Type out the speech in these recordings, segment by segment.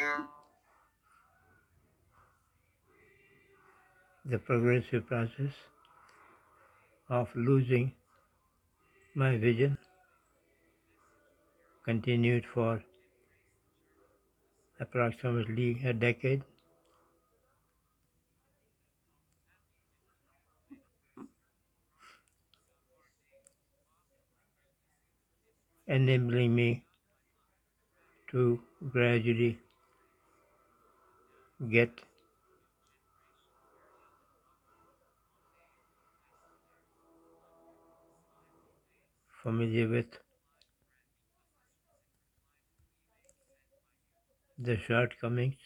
The progressive process of losing my vision continued for approximately a decade, enabling me to gradually get familiar with the shortcomings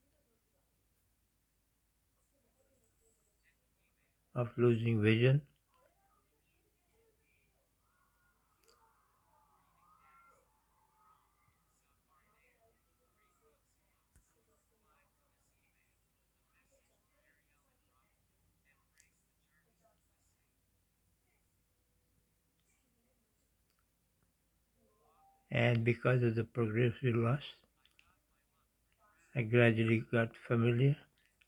of losing vision, and because of the progressive loss, I gradually got familiar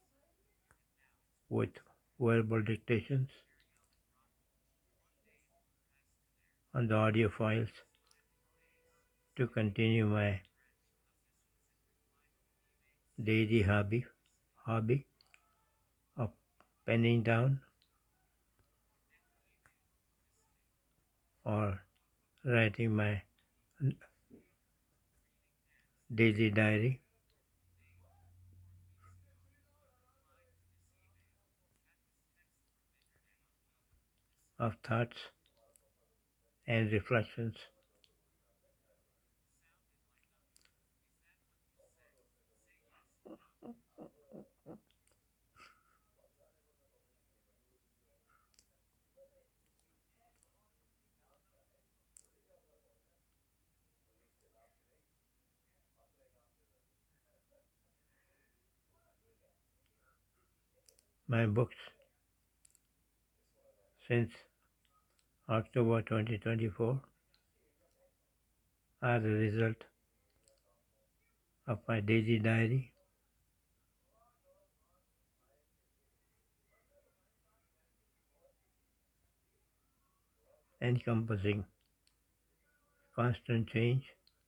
with verbal dictations on the audio files to continue my daily hobby of penning down or writing my daily diary of thoughts and reflections. My books since October 2024 are the result of my daily diary encompassing constant change,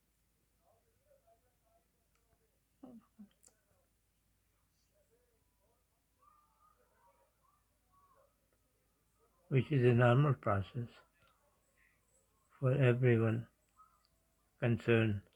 which is a normal process for everyone concerned